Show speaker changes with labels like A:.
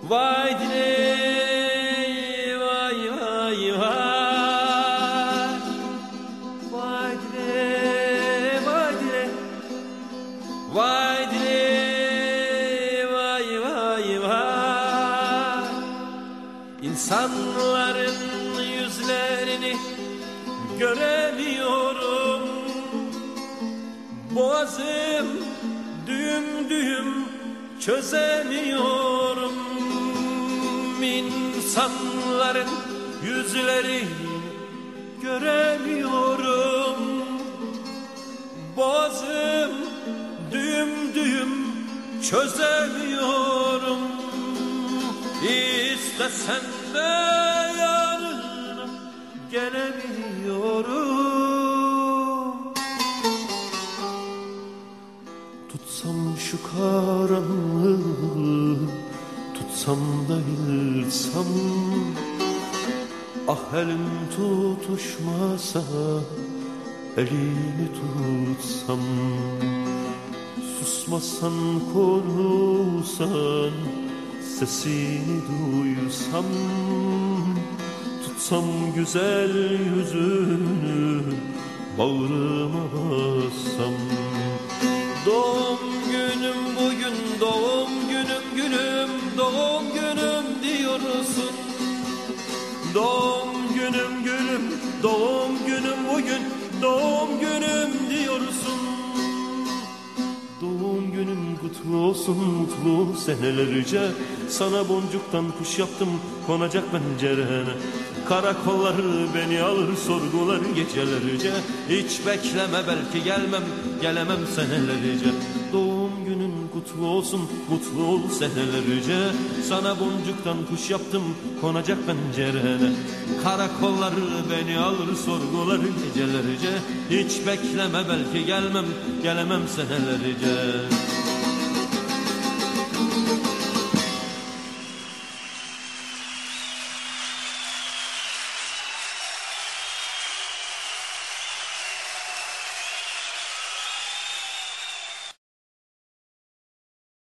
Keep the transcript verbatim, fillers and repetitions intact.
A: Vay dile, vay vay vay. Vay dile, vay dile. Vay dile, vay vay vay. İnsanların yüzlerini göremiyorum. Boğazım düğüm düğüm çözemiyorum. İnsanların yüzlerini göremiyorum. Boğazım düğüm düğüm çözemiyorum. İstesen de yanına gelemiyorum. Tutsam şu karanlığı, tutsam da yılsam, ah elim tutuşmasa elini tutsam. Susmasan konuşsan, sesini duysam, tutsam güzel yüzünü bağrıma bassam. Doğum günüm bugün, doğum günüm gülüm, doğum günüm diyorsun. Doğum günüm gülüm, doğum günüm bugün, doğum günüm diyorsun. Doğum günün kutlu olsun, mutlu senelerce. Sana boncuktan kuş yaptım, konacak pencerene. Karakolları beni alır, sorgular gecelerce. Hiç bekleme, belki gelmem, gelemem senelerce. Doğum günün kutlu olsun, mutlu ol senelerce. Sana boncuktan kuş yaptım, konacak pencerene. Karakolları beni alır, sorgular gecelerce. Hiç bekleme, belki gelmem, gelemem senelerce.